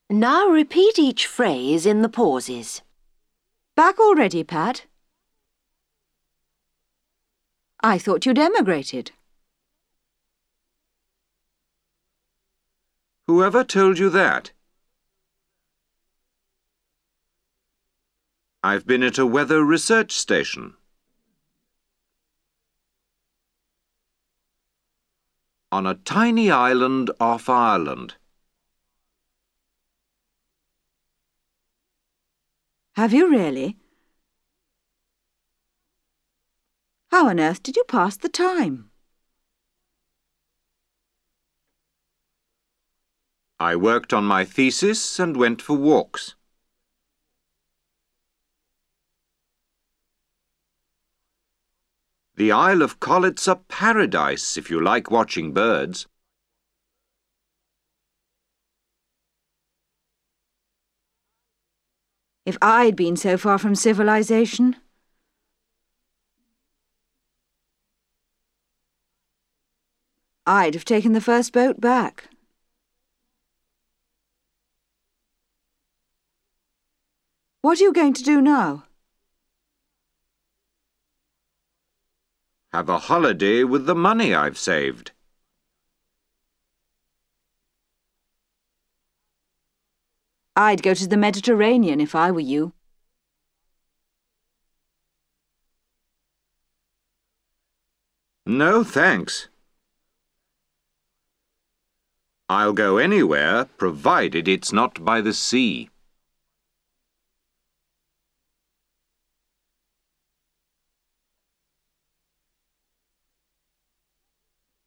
Now repeat each phrase in the pauses. Back already, Pat? I thought you'd emigrated. Whoever told you that? I've been at a weather research station. On a tiny island off Ireland. Have you really? How on earth did you pass the time? I worked on my thesis and went for walks. The Isle of Collett's a paradise if you like watching birds. If I'd been so far from civilization. I'd have taken the first boat back. What are you going to do now? Have a holiday with the money I've saved. I'd go to the Mediterranean if I were you. No, thanks. I'll go anywhere, provided it's not by the sea.